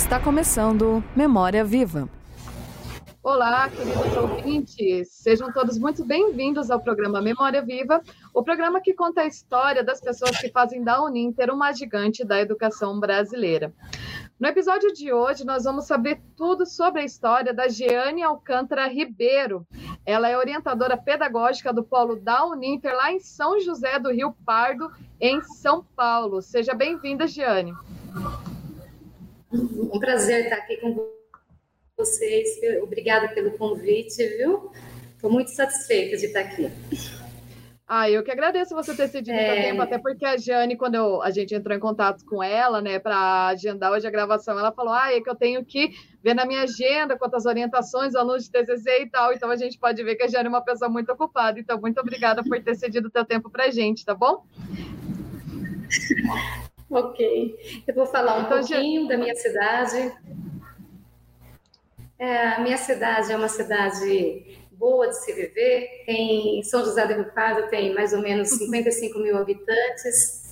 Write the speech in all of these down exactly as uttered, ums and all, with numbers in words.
Está começando Memória Viva. Olá, queridos ouvintes, sejam todos muito bem-vindos ao programa Memória Viva, o programa que conta a história das pessoas que fazem da Uninter uma gigante da educação brasileira. No episódio de hoje, nós vamos saber tudo sobre a história da Jeane Alcântara Ribeiro. Ela é orientadora pedagógica do Polo da Uninter, lá em São José do Rio Pardo, em São Paulo. Seja bem-vinda, Jeane. Um prazer estar aqui com vocês. Obrigada pelo convite, viu? Estou muito satisfeita de estar aqui. Ah, eu que agradeço você ter cedido é... seu tempo, até porque a Jeane, quando eu, a gente entrou em contato com ela, né, para agendar hoje a gravação, ela falou, ah, é que eu tenho que ver na minha agenda quantas orientações, alunos de T C C e tal, então a gente pode ver que a Jeane é uma pessoa muito ocupada, então muito obrigada por ter cedido o teu tempo para a gente, tá bom? Ok, eu vou falar um então, pouquinho já... da minha cidade. É, a minha cidade é uma cidade boa de se viver, tem São José do Rio Pardo tem mais ou menos cinquenta e cinco mil habitantes,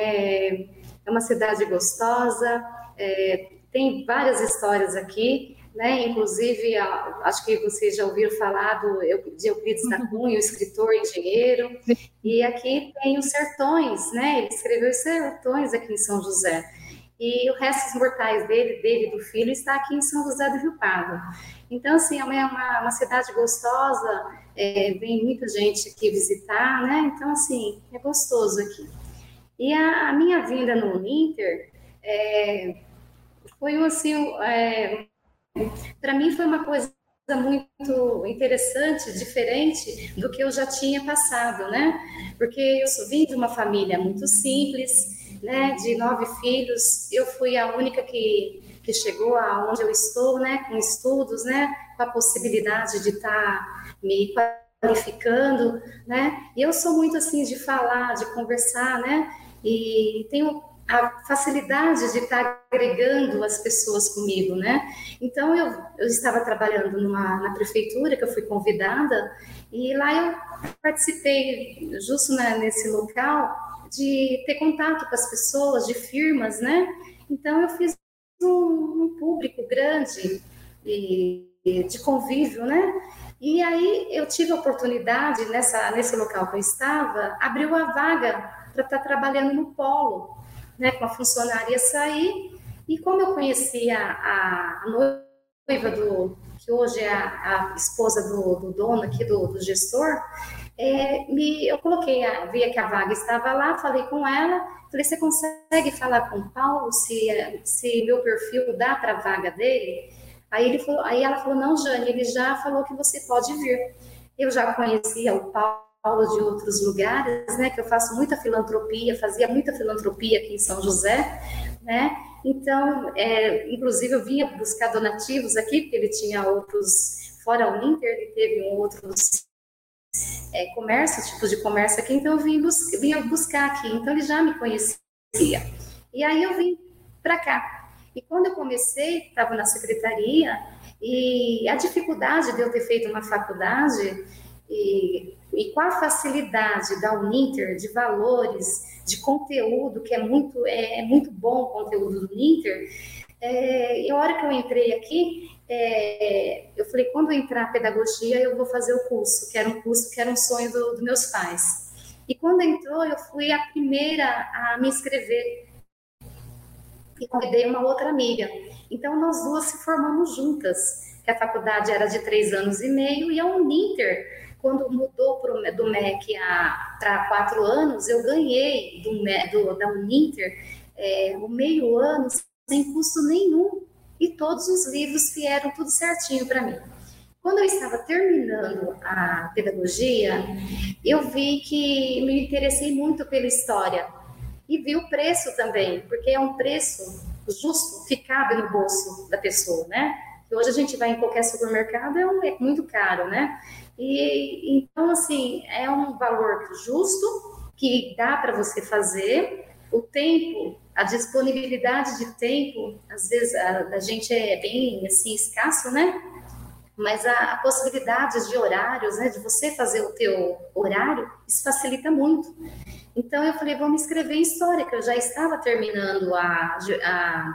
é, é uma cidade gostosa, é, tem várias histórias aqui, né? Inclusive, acho que vocês já ouviram falar do, de Euclides da Cunha, o escritor e engenheiro, e aqui tem os sertões, né? Ele escreveu os sertões aqui em São José, e o restos mortais dele, dele e do filho, está aqui em São José do Rio Pardo. Então, assim, é uma, uma cidade gostosa, é, vem muita gente aqui visitar, né? Então, assim, é gostoso aqui. E a, a minha vinda no Uninter é, foi, assim, é, para mim foi uma coisa muito interessante, diferente do que eu já tinha passado, né? Porque eu vim de uma família muito simples, né, de nove filhos, eu fui a única que, que chegou aonde eu estou, né, com estudos, né, com a possibilidade de estar tá me qualificando, né, e eu sou muito assim de falar, de conversar, né, e tenho a facilidade de estar tá agregando as pessoas comigo, né, então eu, eu estava trabalhando numa, na prefeitura, que eu fui convidada, e lá eu participei, justo né, nesse local, de ter contato com as pessoas, de firmas, né? Então, eu fiz um, um público grande e, de convívio, né? E aí, eu tive a oportunidade, nessa, nesse local que eu estava, abriu a vaga para estar trabalhando no polo, né? Com a funcionária ia sair, e como eu conhecia a, a noiva do, que hoje é a, a esposa do, do dono aqui, do, do gestor, É, me, eu coloquei, a, via que a vaga estava lá, falei com ela, falei, você consegue falar com o Paulo se, se meu perfil dá para a vaga dele? Aí, ele falou, aí ela falou, não, Jane, ele já falou que você pode vir. Eu já conhecia o Paulo de outros lugares, né, que eu faço muita filantropia, fazia muita filantropia aqui em São José, né, então, é, inclusive eu vinha buscar donativos aqui, porque ele tinha outros, fora o Uninter, ele teve um outros É, comércio, tipo de comércio aqui, então eu vim, bus vinha buscar aqui, então ele já me conhecia. E aí eu vim para cá. E quando eu comecei, estava na secretaria, e a dificuldade de eu ter feito uma faculdade, e, e com a facilidade da Uninter, de valores, de conteúdo, que é muito, é, é muito bom o conteúdo do Uninter, é, e a hora que eu entrei aqui, É, eu falei, quando eu entrar na pedagogia, eu vou fazer o curso, que era um curso que era um sonho dos do meus pais. E quando entrou, eu fui a primeira a me inscrever e convidei uma outra amiga. Então, nós duas se formamos juntas, que a faculdade era de três anos e meio, e a Uninter, quando mudou pro, do M E C para quatro anos, eu ganhei do, do, da Uninter é, o meio ano sem custo nenhum. E todos os livros vieram tudo certinho para mim. Quando eu estava terminando a pedagogia, eu vi que me interessei muito pela história. E vi o preço também, porque é um preço justo, que cabe no bolso da pessoa, né? Que hoje a gente vai em qualquer supermercado, é, um, é muito caro, né? E, então, assim, é um valor justo, que dá para você fazer. O tempo, a disponibilidade de tempo, às vezes a, a gente é bem assim, escasso, né? Mas a, a possibilidade de horários, né? De você fazer o teu horário, isso facilita muito. Então eu falei, vou me inscrever em História, que eu já estava terminando a, a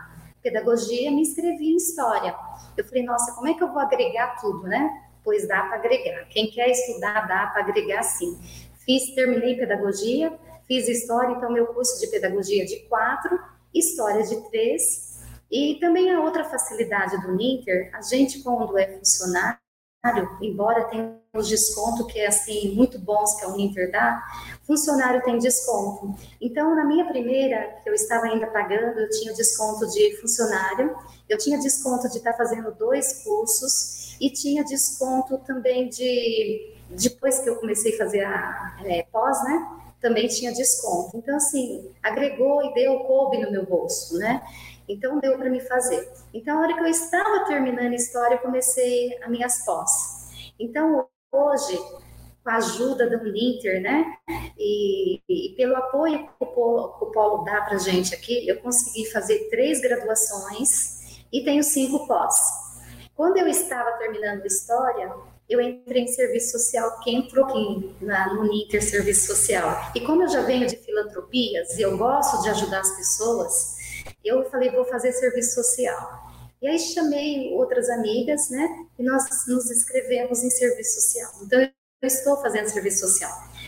pedagogia, me inscrevi em história. Eu falei, nossa, como é que eu vou agregar tudo, né? Pois dá para agregar. Quem quer estudar, dá para agregar sim. Fiz, terminei pedagogia, fiz história, então meu curso de pedagogia de quatro, história de três, e também a outra facilidade do Ninter, a gente quando é funcionário, embora tenha os descontos que é assim, muito bons que o Ninter dá, funcionário tem desconto. Então, na minha primeira, que eu estava ainda pagando, eu tinha desconto de funcionário, eu tinha desconto de estar fazendo dois cursos, e tinha desconto também de, depois que eu comecei a fazer a é, pós, né, também tinha desconto. Então, assim, agregou e deu, coube no meu bolso, né? Então, deu para me fazer. Então, a hora que eu estava terminando a história, eu comecei as minhas pós. Então, hoje, com a ajuda do Ninter, né, e, e pelo apoio que o Polo, que o Polo dá para a gente aqui, eu consegui fazer três graduações e tenho cinco pós. Quando eu estava terminando a história, eu entrei em serviço social, que entrou aqui na, no Ninter Serviço Social. E como eu já venho de filantropias e eu gosto de ajudar as pessoas, eu falei, vou fazer serviço social. E aí chamei outras amigas, né, e nós nos inscrevemos em serviço social. Então, eu estou fazendo serviço social.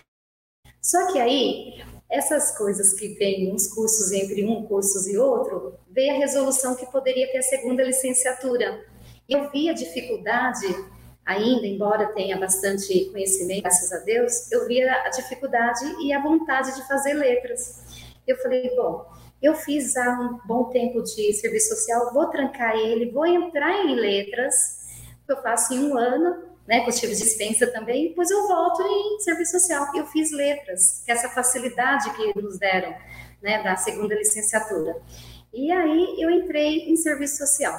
Só que aí, essas coisas que tem uns cursos entre um curso e outro, veio a resolução que poderia ter a segunda licenciatura. E eu vi a dificuldade, ainda, embora tenha bastante conhecimento, graças a Deus, eu via a dificuldade e a vontade de fazer letras. Eu falei, bom, eu fiz há um bom tempo de serviço social, vou trancar ele, vou entrar em letras, que eu faço em um ano, né, que eu tive dispensa também, depois eu volto em serviço social. Eu fiz letras, que é essa facilidade que nos deram, né, da segunda licenciatura. E aí eu entrei em serviço social.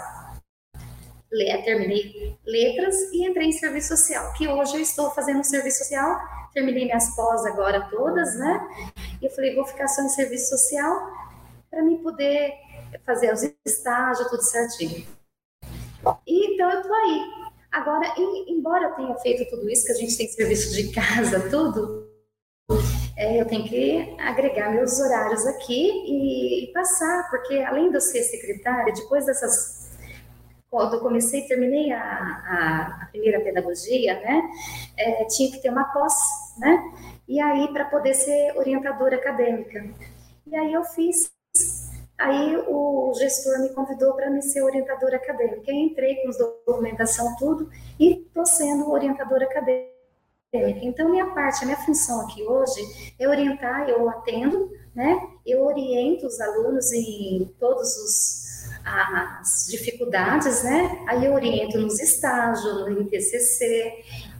Terminei letras e entrei em serviço social, que hoje eu estou fazendo serviço social, terminei minhas pós agora todas, né, e eu falei, vou ficar só em serviço social para mim poder fazer os estágios, tudo certinho. E, então eu tô aí. Agora, embora eu tenha feito tudo isso, que a gente tem serviço de casa, tudo, é, eu tenho que agregar meus horários aqui e, e passar, porque além de eu ser secretária, depois dessas... Quando eu comecei, terminei a, a, a primeira pedagogia, né, é, tinha que ter uma pós, né, e aí para poder ser orientadora acadêmica. E aí eu fiz, aí o gestor me convidou para me ser orientadora acadêmica. Eu entrei com documentação, tudo, e estou sendo orientadora acadêmica. Então, minha parte, a minha função aqui hoje é orientar, eu atendo, né, eu oriento os alunos em todos os as dificuldades, né? Aí eu oriento nos estágios, no I T C C,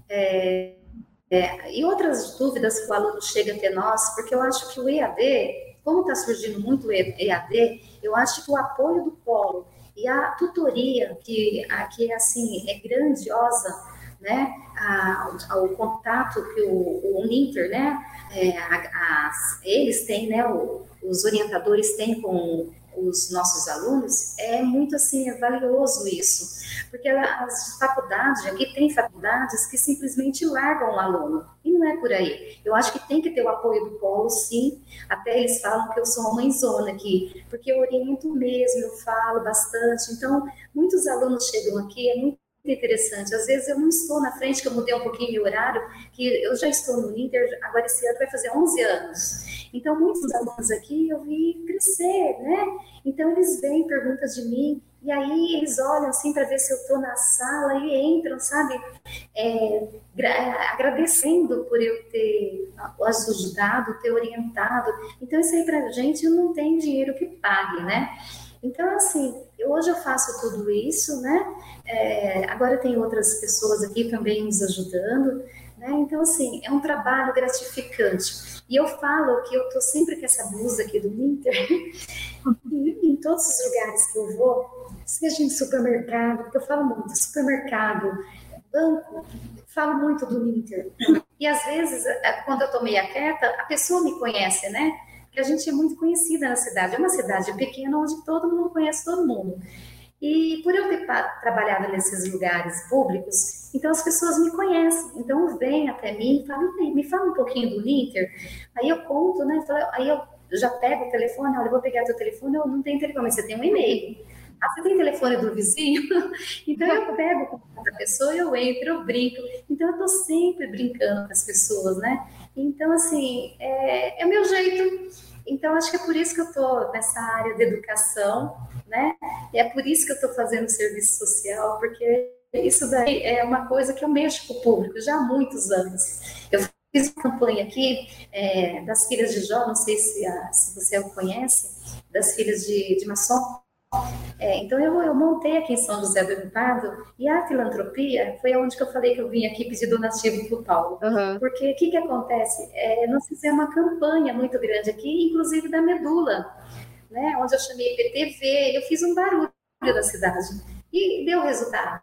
é, é, e outras dúvidas que o aluno chega até nós, porque eu acho que o E A D, como está surgindo muito E A D, eu acho que o apoio do Polo e a tutoria, que aqui assim, é grandiosa, né? A, a, o contato que o, o Ninter, né? É, a, a, eles têm, né? O, os orientadores têm com os nossos alunos, é muito assim, é valioso isso, porque as faculdades, aqui tem faculdades que simplesmente largam o aluno, e não é por aí. Eu acho que tem que ter o apoio do Polo, sim, até eles falam que eu sou uma mãezona aqui, porque eu oriento mesmo, eu falo bastante, então muitos alunos chegam aqui, é muito interessante, às vezes eu não estou na frente, que eu mudei um pouquinho meu horário, que eu já estou no Ninter, agora esse ano vai fazer onze anos, então muitos alunos aqui eu vi crescer, né, então eles vêm, perguntam de mim, e aí eles olham assim para ver se eu estou na sala e entram, sabe, é, agradecendo por eu ter ajudado, ter orientado, então isso aí pra gente não tem dinheiro que pague, né. Então, assim, hoje eu faço tudo isso, né? É, agora tem outras pessoas aqui também nos ajudando, né? Então, assim, é um trabalho gratificante. E eu falo que eu tô sempre com essa blusa aqui do Ninter, e em todos os lugares que eu vou, seja em supermercado, porque eu falo muito, supermercado, banco, falo muito do Ninter. E às vezes, quando eu tô meio quieta, a pessoa me conhece, né? Que a gente é muito conhecida na cidade, é uma cidade pequena onde todo mundo conhece todo mundo. E por eu ter trabalhado nesses lugares públicos, então as pessoas me conhecem, então vêm até mim e falam, me fala um pouquinho do Ninter, aí eu conto, né, aí eu já pego o telefone, olha, eu vou pegar teu telefone, eu não tenho telefone, mas você tem um e-mail. Ah, você tem telefone do vizinho? Então eu pego o contato da pessoa, eu entro, eu brinco. Então eu tô sempre brincando com as pessoas, né? Então, assim, é, é o meu jeito. Então, acho que é por isso que eu tô nessa área de educação, né? E é por isso que eu tô fazendo serviço social, porque isso daí é uma coisa que eu mexo com o público já há muitos anos. Eu fiz uma campanha aqui é, das Filhas de Jó, não sei se, a, se você o conhece, das Filhas de, de Masson. É, então eu, eu montei aqui em São José do Rio Pardo, e a filantropia foi onde que eu falei que eu vim aqui pedir donativo para o Paulo. Uhum. Porque o que, que acontece? É, nós fizemos uma campanha muito grande aqui, inclusive da medula, né, onde eu chamei P T V, eu fiz um barulho da cidade e deu resultado.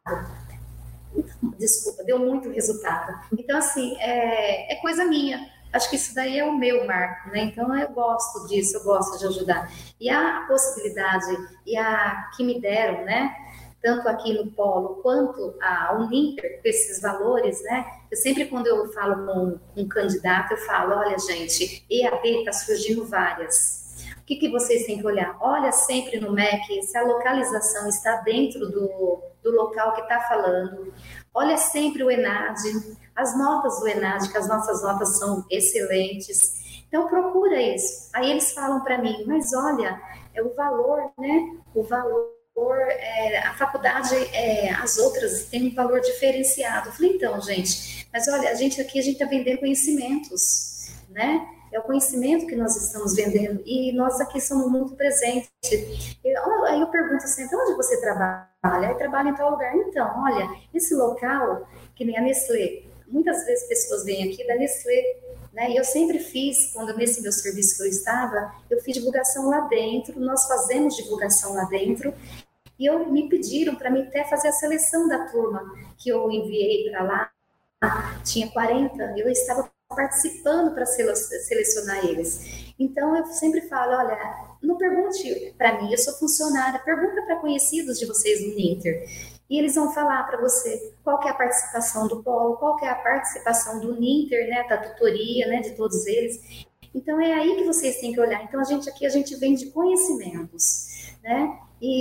Desculpa, deu muito resultado. Então, assim, é, é coisa minha. Acho que isso daí é o meu marco, né? Então, eu gosto disso, eu gosto de ajudar. E a possibilidade, e a que me deram, né? Tanto aqui no Polo, quanto a Uninter, com esses valores, né? Eu sempre, quando eu falo com um candidato, eu falo, olha, gente, E A D está surgindo várias. O que, que vocês têm que olhar? Olha sempre no M E C se a localização está dentro do, do local que está falando. Olha sempre o ENAD, as notas do ENAD, que as nossas notas são excelentes. Então, procura isso. Aí eles falam para mim, mas olha, é o valor, né? O valor, é, a faculdade, é, as outras têm um valor diferenciado. Eu falei, então, gente, mas olha, a gente aqui, a gente está vendendo conhecimentos, né? É o conhecimento que nós estamos vendendo e nós aqui somos muito presentes. Eu, aí eu pergunto sempre, onde você trabalha? Eu trabalho em tal lugar. Então, olha, esse local, que nem a Nestlé, muitas vezes pessoas vêm aqui da Nestlé, né? E eu sempre fiz, quando nesse meu serviço que eu estava, eu fiz divulgação lá dentro, nós fazemos divulgação lá dentro, e eu, me pediram para mim até fazer a seleção da turma que eu enviei para lá. Tinha quarenta, eu estava participando para selecionar eles. Então, eu sempre falo, olha, não pergunte para mim, eu sou funcionária, pergunta para conhecidos de vocês no Ninter. E eles vão falar para você qual que é a participação do Polo, qual que é a participação do Ninter, né, da tutoria, né, de todos eles. Então, é aí que vocês têm que olhar. Então, a gente aqui, a gente vende conhecimentos, né?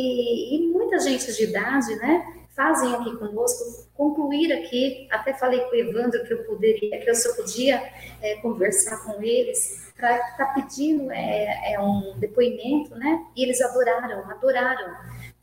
E, e muita gente de idade, né, fazem aqui conosco, concluir aqui, até falei com o Evandro que eu poderia, que eu só podia é, conversar com eles, para estar tá pedindo é, é um depoimento, né? E eles adoraram, adoraram,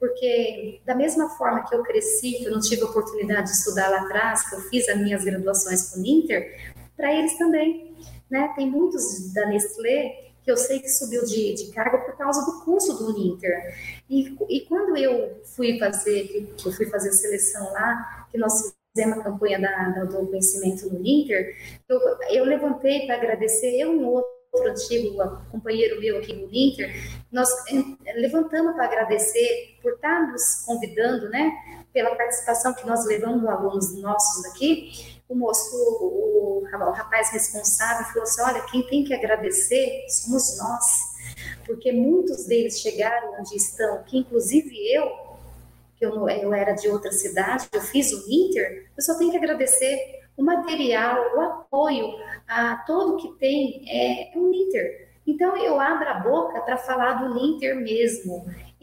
porque da mesma forma que eu cresci, que eu não tive a oportunidade de estudar lá atrás, que eu fiz as minhas graduações com o Ninter, para eles também, né? Tem muitos da Nestlé que eu sei que subiu de, de cargo por causa do curso do Ninter. E, e quando eu fui fazer, que eu fui fazer a seleção lá, que nós fizemos a campanha da, da, do conhecimento no Ninter, eu, eu levantei para agradecer, eu e um outro antigo companheiro meu aqui no Ninter, nós levantamos para agradecer por estar nos convidando, né, pela participação que nós levamos alunos nossos aqui. O moço, o, o rapaz responsável falou assim, olha, quem tem que agradecer somos nós, porque muitos deles chegaram onde estão, que inclusive eu, que eu, eu era de outra cidade, eu fiz o Ninter, eu só tenho que agradecer o material, o apoio a todo que tem, é, é um Ninter. Então eu abro a boca para falar do Ninter mesmo.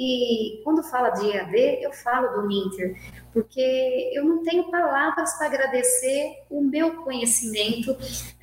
E quando fala de E A D, eu falo do Ninter, porque eu não tenho palavras para agradecer o meu conhecimento,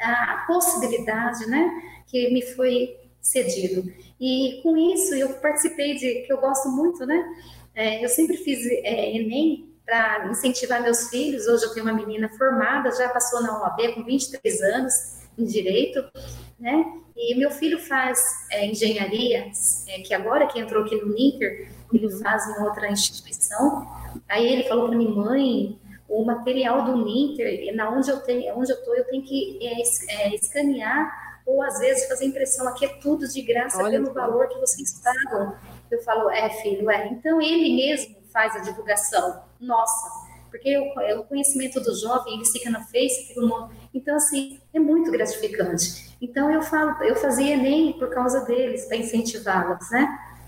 a possibilidade, né, que me foi cedido. E com isso eu participei de, que eu gosto muito, né, é, eu sempre fiz é, Enem para incentivar meus filhos. Hoje eu tenho uma menina formada, já passou na O A B com vinte e três anos em Direito, né? E meu filho faz é, engenharia, é, que agora que entrou aqui no Ninter, ele faz em outra instituição. Aí ele falou para mim, mãe, o material do Ninter, na onde eu tenho, onde eu estou, eu tenho que é, é, escanear ou às vezes fazer impressão. Aqui é tudo de graça. Olha, pelo valor que vocês pagam. Eu falo, é filho, é. Então ele mesmo faz a divulgação. Nossa, porque o, o conhecimento do jovem, ele fica na Face, fica no... Então, assim, é muito gratificante. Então, eu falo, eu fazia Enem por causa deles, para incentivá-los, né?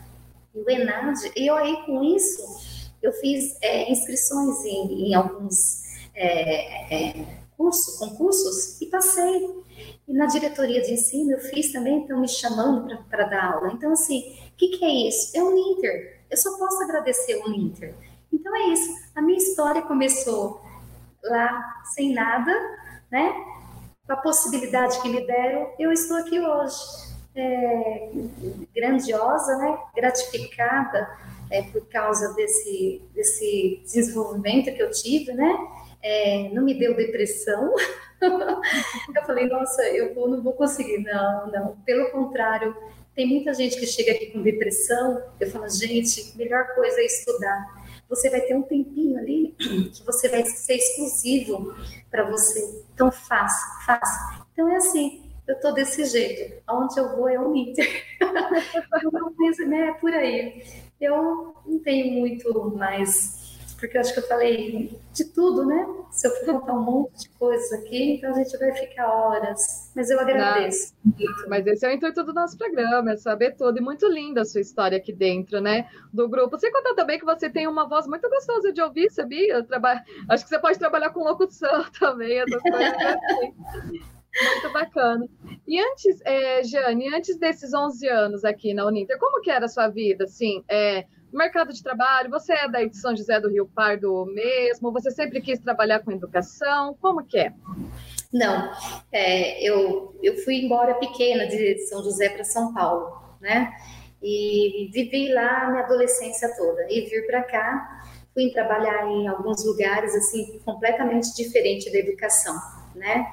E o ENAD, e eu aí, com isso, eu fiz é, inscrições em, em alguns é, é, curso, concursos e passei. E na diretoria de ensino eu fiz também, estão me chamando para dar aula. Então, assim, o que, que é isso? É o Uninter. Eu só posso agradecer o Uninter. Então é isso. A minha história começou lá sem nada, né? Com a possibilidade que me deram, eu estou aqui hoje. É, grandiosa, né? Gratificada é, por causa desse, desse desenvolvimento que eu tive, né? É, não me deu depressão. Eu falei, nossa, eu vou, não vou conseguir. Não, não. Pelo contrário, tem muita gente que chega aqui com depressão. Eu falo, gente, melhor coisa é estudar. Você vai ter um tempinho ali que você vai ser exclusivo para você. Então, faça, faça. Então, é assim, eu tô desse jeito. Aonde eu vou é o Uninter. Eu não penso, né, é por aí. Eu não tenho muito mais... Porque eu acho que eu falei de tudo, né? Se eu for contar um monte de coisas aqui, então a gente vai ficar horas. Mas eu agradeço. Não, mas esse é o intuito do nosso programa, é saber tudo. E muito linda a sua história aqui dentro, né? Do grupo. Você contou também que você tem uma voz muito gostosa de ouvir, sabia? Traba... Acho que você pode trabalhar com locução também, essas coisas assim. Muito bacana. E antes, é, Jane, antes desses onze anos aqui na Uninter, como que era a sua vida, assim, é, no mercado de trabalho? Você é daí de São José do Rio Pardo mesmo? Você sempre quis trabalhar com educação? Como que é? Não, é, eu, eu fui embora pequena de São José para São Paulo, né? E vivi lá a minha adolescência toda. E vir para cá, fui trabalhar em alguns lugares, assim, completamente diferente da educação, né?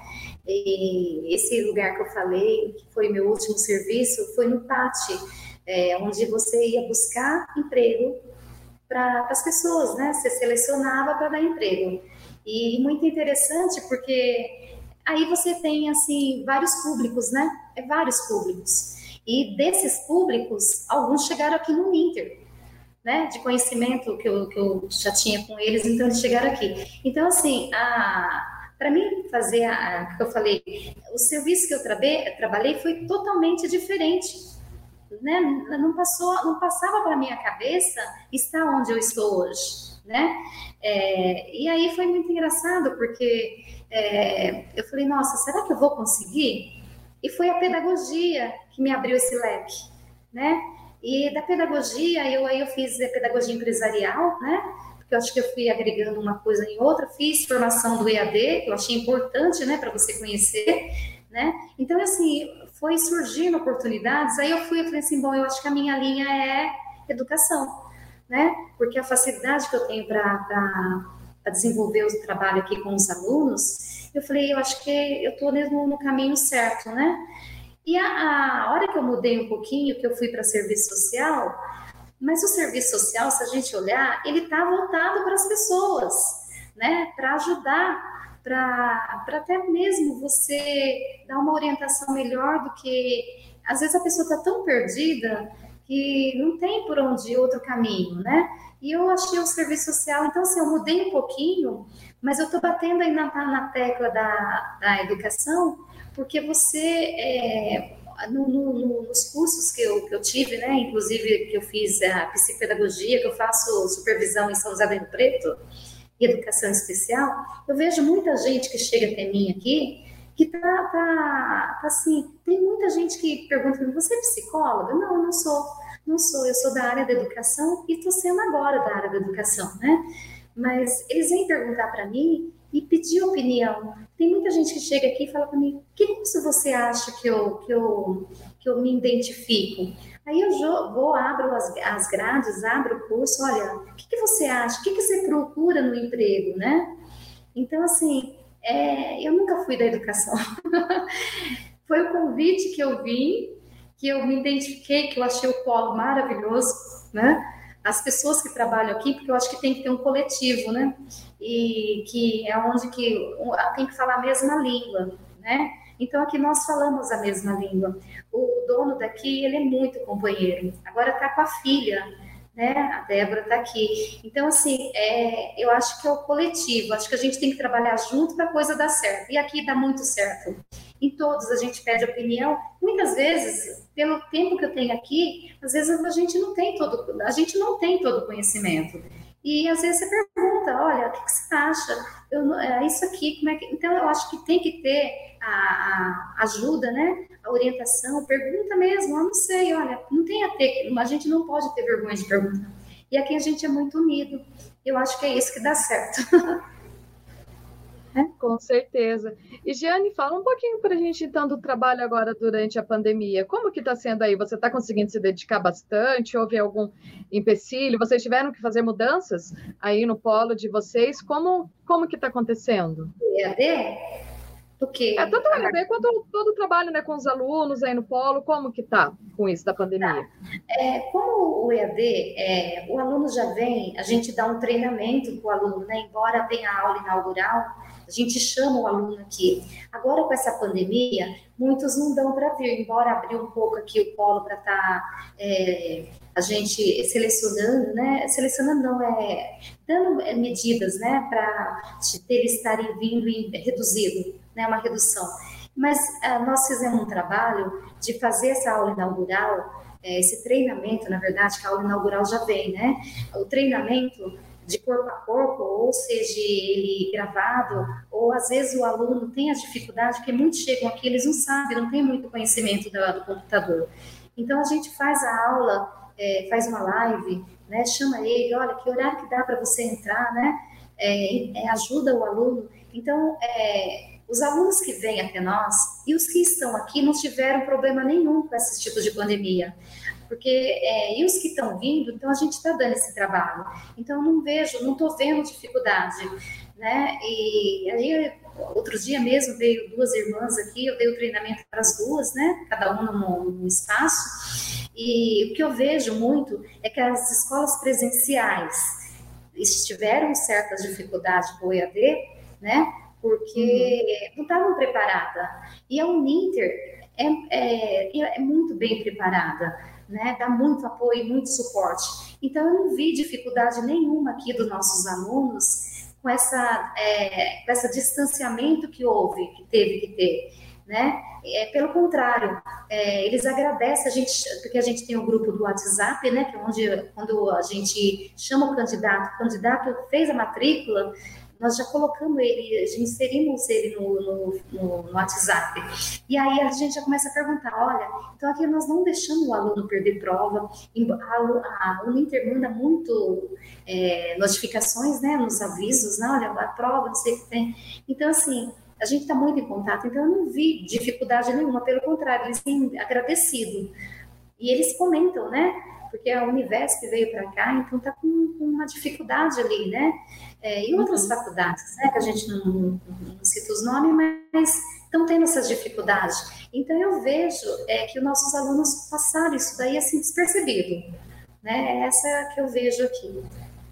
E esse lugar que eu falei, que foi meu último serviço, foi no P A T, é, onde você ia buscar emprego para as pessoas, né? Você selecionava para dar emprego. E muito interessante porque aí você tem, assim, vários públicos, né? É vários públicos. E desses públicos, alguns chegaram aqui no Uninter, né? De conhecimento que eu, que eu já tinha com eles, então eles chegaram aqui. Então, assim, a... Para mim fazer, a, que eu falei, o serviço que eu trabe, trabalhei foi totalmente diferente, né? Não passou, não passava para minha cabeça estar onde eu estou hoje, né? É, e aí foi muito engraçado porque é, eu falei, nossa, será que eu vou conseguir? E foi a pedagogia que me abriu esse leque, né? E da pedagogia eu aí eu fiz a pedagogia empresarial, né? Eu acho que eu fui agregando uma coisa em outra, fiz formação do E A D, que eu achei importante, né, para você conhecer, né, então, assim, foi surgindo oportunidades, aí eu fui, eu falei assim, bom, eu acho que a minha linha é educação, né, porque a facilidade que eu tenho para desenvolver o trabalho aqui com os alunos, eu falei, eu acho que eu estou mesmo no caminho certo, né, e a, a hora que eu mudei um pouquinho, que eu fui para serviço social, mas o serviço social, se a gente olhar, ele está voltado para as pessoas, né? Para ajudar, para até mesmo você dar uma orientação melhor do que... Às vezes a pessoa está tão perdida que não tem por onde ir outro caminho, né? E eu achei o serviço social, então assim, eu mudei um pouquinho, mas eu estou batendo ainda na, na tecla da, da educação, porque você... É, No, no, nos cursos que eu, que eu tive, né, inclusive que eu fiz a psicopedagogia, que eu faço supervisão em São José do Rio Preto, e educação especial, eu vejo muita gente que chega até mim aqui, que tá, tá, tá assim, tem muita gente que pergunta, você é psicóloga? Não, eu não sou, não sou, eu sou da área da educação e estou sendo agora da área da educação, né, mas eles vêm perguntar para mim e pedir opinião. Tem muita gente que chega aqui e fala para mim, que curso você acha que eu, que eu, que eu me identifico? Aí eu vou, abro as, as grades, abro o curso, olha, o que, que você acha? O que, que você procura no emprego, né? Então, assim, é, eu nunca fui da educação. Foi o convite que eu vim, que eu me identifiquei, que eu achei o polo maravilhoso, né? As pessoas que trabalham aqui, porque eu acho que tem que ter um coletivo, né? E que é onde que tem que falar a mesma língua, né? Então aqui nós falamos a mesma língua. O dono daqui, ele é muito companheiro. Agora tá com a filha, né? A Débora tá aqui. Então assim, é, eu acho que é o coletivo. Acho que a gente tem que trabalhar junto para a coisa dar certo. E aqui dá muito certo. Em todos a gente pede opinião. Muitas vezes, pelo tempo que eu tenho aqui, às vezes a gente não tem todo, a gente não tem todo o conhecimento. E às vezes você pergunta pergunta, olha, o que, que você acha? Eu, não- é isso aqui, como é que... Então, eu acho que tem que ter a, a ajuda, né? A orientação, pergunta mesmo, eu não sei, olha, não tem a ter, a gente não pode ter vergonha de perguntar. E aqui a gente é muito unido. Eu acho que é isso que dá certo. Com certeza. E, Giane, fala um pouquinho para a gente, então, do trabalho agora durante a pandemia. Como que está sendo aí? Você está conseguindo se dedicar bastante? Houve algum empecilho? Vocês tiveram que fazer mudanças aí no polo de vocês? Como, como que está acontecendo? E A D? O É, quê? tanto o E A D quanto todo o trabalho, né, com os alunos aí no polo, como que tá com isso da pandemia? É, como o E A D, é, o aluno já vem, a gente dá um treinamento para o aluno, né? Embora venha a aula inaugural, a gente chama o aluno aqui. Agora, com essa pandemia, muitos não dão para vir, embora abriu um pouco aqui o polo para estar tá, é, a gente selecionando, né? Selecionando não, é dando medidas, né? Para eles estarem vindo em reduzido, né? Uma redução. Mas ah, nós fizemos um trabalho de fazer essa aula inaugural, é, esse treinamento, na verdade, que a aula inaugural já vem, né? O treinamento de corpo a corpo, ou seja, ele gravado, ou às vezes o aluno tem a dificuldade, porque muitos chegam aqui, eles não sabem, não têm muito conhecimento do, do computador. Então a gente faz a aula, é, faz uma live, né? Chama ele, olha, que horário que dá para você entrar, né? É, é, ajuda o aluno. Então, é, os alunos que vêm até nós e os que estão aqui não tiveram problema nenhum com esse tipo de pandemia. Porque, é, e os que estão vindo, então a gente está dando esse trabalho. Então, eu não vejo, não estou vendo dificuldade, né? E aí, outro dia mesmo, veio duas irmãs aqui, eu dei o treinamento para as duas, né? Cada uma num, num espaço. E o que eu vejo muito é que as escolas presenciais tiveram certas dificuldades com o E A D, né? Porque uhum. não estavam preparadas. E a Uninter é, é, é muito bem preparada, né? Dá muito apoio, muito suporte. Então, eu não vi dificuldade nenhuma aqui dos nossos alunos com essa, é, com esse distanciamento que houve, que teve que ter, né? É, pelo contrário, é, eles agradecem a gente, porque a gente tem o um grupo do WhatsApp, né? Que é onde, quando a gente chama o candidato, o candidato fez a matrícula, nós já colocamos ele, já inserimos ele no, no, no, no WhatsApp. E aí a gente já começa a perguntar, olha, então aqui nós não deixamos o aluno perder prova, a Uninter manda muito é, notificações, né, nos avisos, né, olha, a prova, não sei o que tem. Então, assim, a gente está muito em contato, então eu não vi dificuldade nenhuma, pelo contrário, eles têm agradecido. E eles comentam, né? Porque a Univesp veio para cá, então está com, com uma dificuldade ali, né? É, e outras uhum. faculdades, né? Que a gente não, não, não cita os nomes, mas estão tendo essas dificuldades. Então eu vejo é, que os nossos alunos passaram isso daí assim despercebido, né? É essa que eu vejo aqui.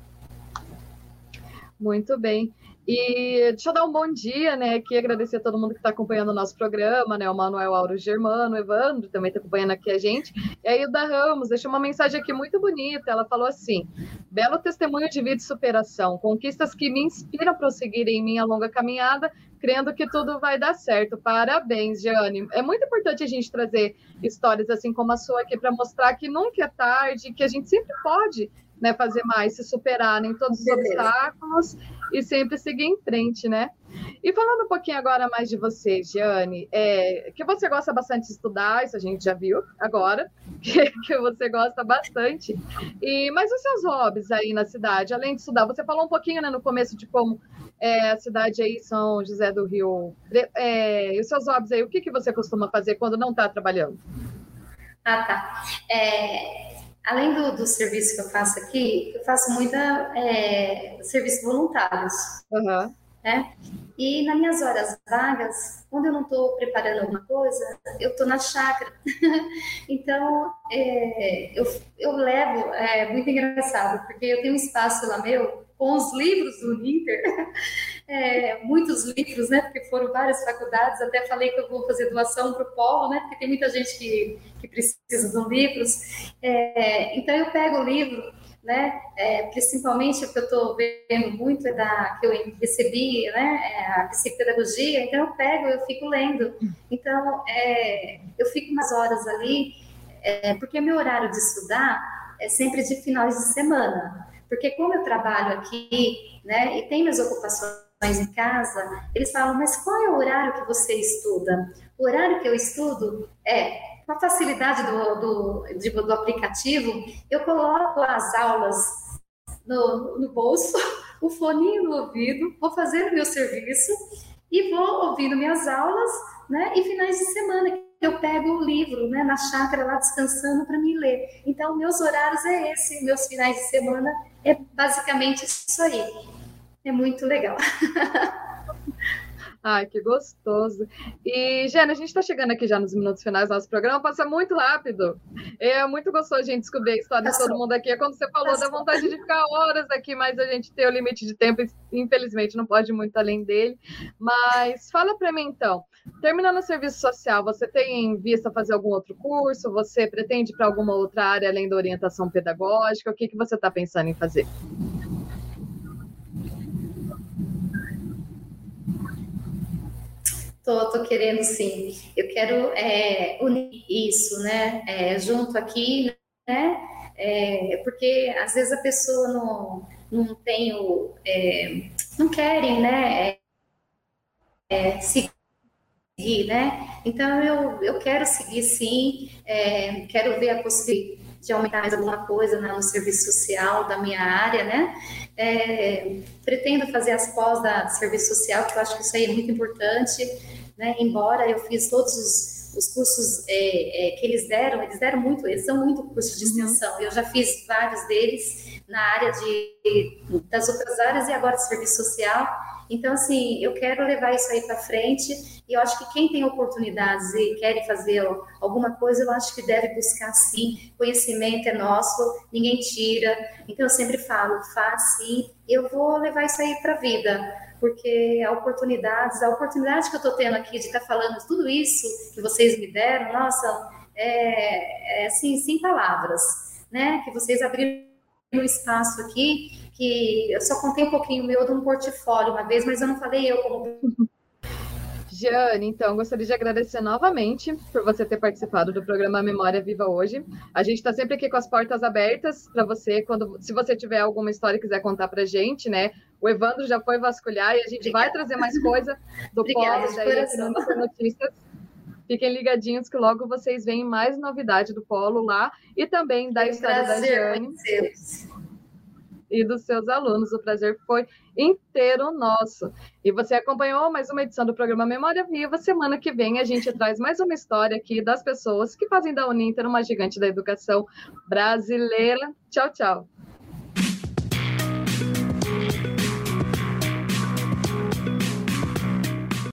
Muito bem. E deixa eu dar um bom dia, né, aqui, agradecer a todo mundo que está acompanhando o nosso programa, né, o Manuel Auro Germano, o Evandro também está acompanhando aqui a gente, e a Hilda Ramos deixou uma mensagem aqui muito bonita, ela falou assim, belo testemunho de vida e superação, conquistas que me inspiram a prosseguir em minha longa caminhada, crendo que tudo vai dar certo. Parabéns, Giane. É muito importante a gente trazer histórias assim como a sua aqui, para mostrar que nunca é tarde, que a gente sempre pode, né, fazer mais, se superar em todos os obstáculos e sempre seguir em frente, né? E falando um pouquinho agora mais de você, Giane, é, que você gosta bastante de estudar, isso a gente já viu agora, que, que você gosta bastante. E, mas os seus hobbies aí na cidade, além de estudar, você falou um pouquinho, né, no começo de como é, a cidade aí, São José do Rio, é, e os seus hobbies aí, o que, que você costuma fazer quando não está trabalhando? Ah, tá. É... Além do, do serviço que eu faço aqui, eu faço muita é, serviços voluntários, uhum. né? E nas minhas horas vagas, quando eu não estou preparando alguma coisa, eu estou na chácara. Então, é, eu, eu levo, é muito engraçado, porque eu tenho um espaço lá meu com os livros do Uninter, é, muitos livros, né? Porque foram várias faculdades, até falei que eu vou fazer doação para o Polo, né? Porque tem muita gente que, que precisa de livros. É, então eu pego o livro, né? É, principalmente o que eu estou vendo muito é da que eu recebi, né? É a psicopedagogia. Então eu pego, eu fico lendo. Então é, eu fico umas horas ali, é, porque meu horário de estudar é sempre de finais de semana. porque como eu trabalho aqui, né, e tenho minhas ocupações em casa, eles falam, mas qual é o horário que você estuda? O horário que eu estudo é, com a facilidade do, do, de, do aplicativo, eu coloco as aulas no, no bolso, o foninho no ouvido, vou fazer o meu serviço e vou ouvindo minhas aulas, né? E finais de semana eu pego o livro, né, na chácara lá descansando para me ler. Então, meus horários é esse, meus finais de semana é basicamente isso aí. É muito legal. Ai, que gostoso. E, Jana, a gente está chegando aqui já nos minutos finais do nosso programa, passa muito rápido. É muito gostoso a gente descobrir a história Passou. de todo mundo aqui. É quando você falou, Passou. dá vontade de ficar horas aqui, mas a gente tem o limite de tempo, infelizmente não pode ir muito além dele. Mas fala para mim, então, terminando o serviço social, você tem em vista fazer algum outro curso? Você pretende para alguma outra área além da orientação pedagógica? O que, que você está pensando em fazer? Tô, tô querendo sim. Eu quero é, unir isso, né? É, junto aqui, né? É, porque às vezes a pessoa não, não tem o. É, não querem, né? É, seguir, né? Então eu, eu quero seguir sim, é, quero ver a possibilidade de aumentar mais alguma coisa no serviço social da minha área, né? É, pretendo fazer as pós da serviço social, que eu acho que isso aí é muito importante, né? Embora eu fiz todos os, os cursos é, é, que eles deram, eles deram muito, eles são muito cursos de extensão, eu já fiz vários deles na área de, das outras áreas e agora de serviço social. Então, assim, eu quero levar isso aí para frente e eu acho que quem tem oportunidades e quer fazer alguma coisa, eu acho que deve buscar, sim. Conhecimento é nosso, ninguém tira. Então, eu sempre falo, faz sim, eu vou levar isso aí para a vida, porque a oportunidade, a oportunidade que eu estou tendo aqui de estar tá falando tudo isso que vocês me deram, nossa, é, é assim, sem palavras, né? Que vocês abriram um espaço aqui, que eu só contei um pouquinho meu de um portfólio uma vez, mas eu não falei eu como... Jane, então, gostaria de agradecer novamente por você ter participado do programa Memória Viva hoje. A gente está sempre aqui com as portas abertas para você, quando, se você tiver alguma história e quiser contar para a gente, né? O Evandro já foi vasculhar e a gente Obrigada. vai trazer mais coisa do Obrigada, Polo daí aqui no Nossa Notícias. Fiquem ligadinhos que logo vocês veem mais novidade do Polo lá e também da Foi história da Jane e dos seus alunos. O prazer foi inteiro nosso. E você acompanhou mais uma edição do programa Memória Viva. Semana que vem a gente traz mais uma história aqui das pessoas que fazem da Uninter uma gigante da educação brasileira. Tchau, tchau.